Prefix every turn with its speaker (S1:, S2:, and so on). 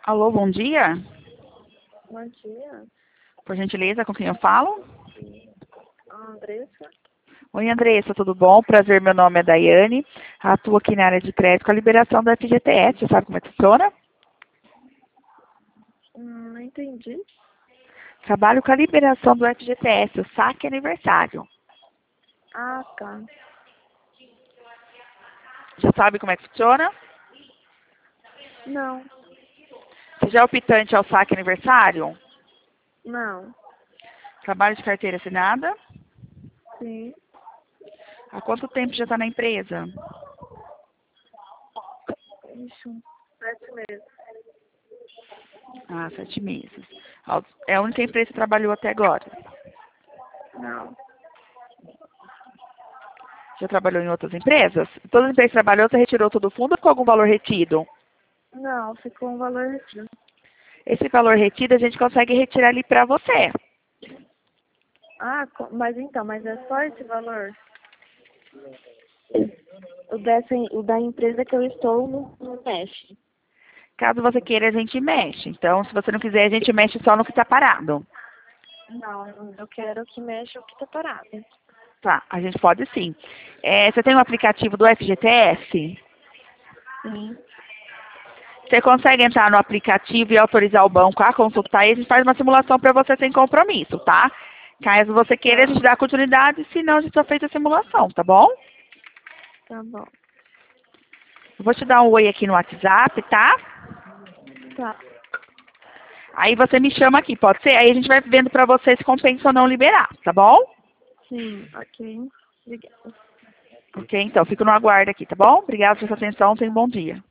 S1: Alô, bom dia.
S2: Bom dia,
S1: Por gentileza, com quem eu falo?
S2: Andressa.
S1: Oi, Andressa, tudo bom? Prazer, meu nome é Daiane. Atuo aqui na área de crédito com a liberação do FGTS. Você sabe como é que funciona?
S2: Não entendi.
S1: Trabalho com a liberação do FGTS, o saque aniversário.
S2: Ah, tá.
S1: Já sabe como é que funciona?
S2: Não,
S1: Você já é optante ao saque aniversário?
S2: não.
S1: Trabalho de carteira assinada?
S2: Sim.
S1: Há quanto tempo já está na empresa?
S2: Isso, 7 meses.
S1: Ah, 7 meses. É a única empresa que trabalhou até agora.
S2: Não,
S1: Já trabalhou em outras empresas? Todas as empresas que trabalhou, você retirou todo o fundo ou ficou algum valor retido?
S2: não, ficou um valor retido.
S1: Esse valor retido a gente consegue retirar ali para você.
S2: Ah, mas é só esse valor? O da empresa que eu estou não mexe.
S1: Caso você queira, a gente mexe. Então, se você não quiser, a gente mexe só no que está parado.
S2: Não, eu quero que mexa o que tá parado.
S1: Tá, a gente pode sim. Você tem um aplicativo do FGTS?
S2: Sim.
S1: Você consegue entrar no aplicativo e autorizar o banco a consultar e a gente faz uma simulação para você sem compromisso, tá? Caso você queira, a gente dá continuidade, se não, a gente só fez a simulação, tá bom?
S2: Tá bom.
S1: Eu vou te dar um oi aqui no WhatsApp, tá?
S2: Tá.
S1: Aí você me chama aqui, pode ser? Aí a gente vai vendo pra você se compensa ou não liberar, tá bom?
S2: Sim, ok. Obrigada.
S1: Ok, então, fico no aguardo aqui, tá bom? Obrigada pela sua atenção, tenha um bom dia.